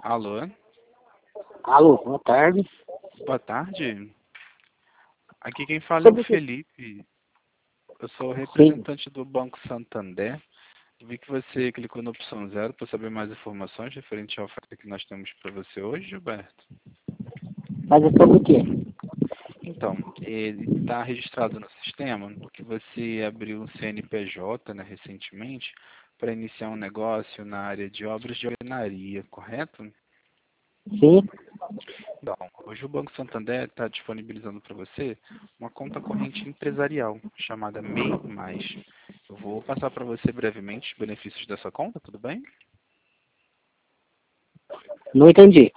Alô, Alô, boa tarde. boa tarde. Aqui quem fala é o Sobre o que? Felipe. Eu sou o Sim, representante do Banco Santander. Vi que você clicou na opção 0 para saber mais informações referente à oferta que nós temos para você hoje, Gilberto. mas é sobre o quê? Então, ele está registrado no sistema que você abriu um CNPJ, né, recentemente, para iniciar um negócio na área de obras de alvenaria, correto? Sim, Então, hoje o Banco Santander está disponibilizando para você uma conta corrente empresarial chamada MEI+. Eu vou passar para você brevemente os benefícios dessa conta, tudo bem? não entendi.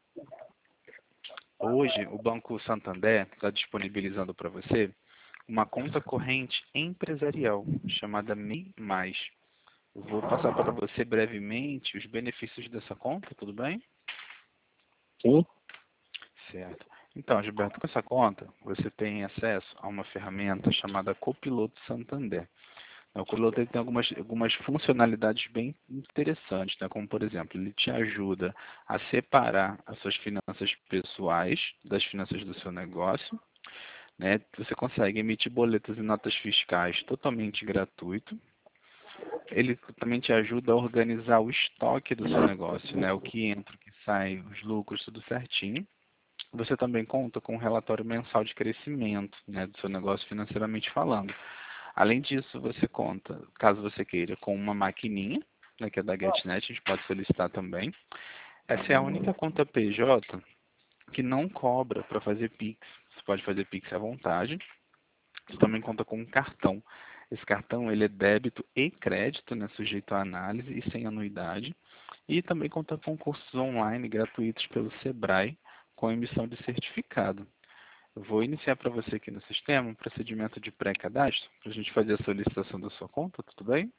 Hoje o Banco Santander está disponibilizando para você uma conta corrente empresarial chamada MEI+. Eu vou passar para você brevemente os benefícios dessa conta, tudo bem? Sim, Certo. Então, Gilberto, com essa conta, você tem acesso a uma ferramenta chamada Copiloto Santander. O Copiloto ele tem algumas funcionalidades bem interessantes, né? Como, por exemplo, ele te ajuda a separar as suas finanças pessoais das finanças do seu negócio, né? Você consegue emitir boletos e notas fiscais totalmente gratuito. Ele também te ajuda a organizar o estoque do seu negócio, né? O que entra, o que sai, os lucros, tudo certinho. Você também conta com um relatório mensal de crescimento, né, do seu negócio financeiramente falando. Além disso, você conta, caso você queira, com uma maquininha, né, que é da GetNet, a gente pode solicitar também. Essa é a única conta PJ que não cobra para fazer Pix. Você pode fazer Pix à vontade. Você também conta com um cartão. Esse cartão ele é débito e crédito, né, sujeito à análise e sem anuidade. E também conta com cursos online gratuitos pelo Sebrae, com emissão de certificado. Eu vou iniciar para você aqui no sistema um procedimento de pré-cadastro, para a gente fazer a solicitação da sua conta, tudo bem?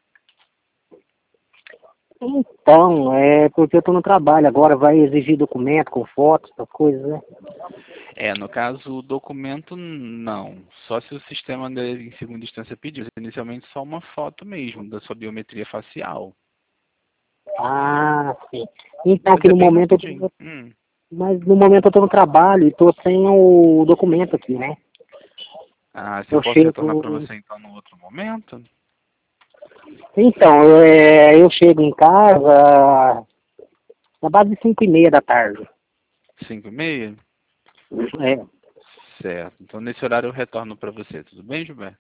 então, é porque eu estou no trabalho agora, vai exigir documento com fotos, essas coisas, né? No caso, o documento não. Só se o sistema, né, em segunda instância, pedir. Inicialmente, só uma foto mesmo da sua biometria facial. Ah, sim. Então, Mas que é no bem momento rapidinho. mas no momento eu estou no trabalho e estou sem o documento aqui, né? Ah, se eu Eu posso retornar para chego, você então no outro momento? então, eu chego em casa na base de 5:30 da tarde. 5h30? É, Certo. Então, nesse horário eu retorno para você. Tudo bem, Gilberto?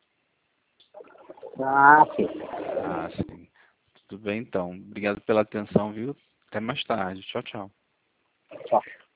ah, sim. Ah, sim. Tudo bem, então. Obrigado pela atenção, viu? Até mais tarde. Tchau, tchau. Tchau.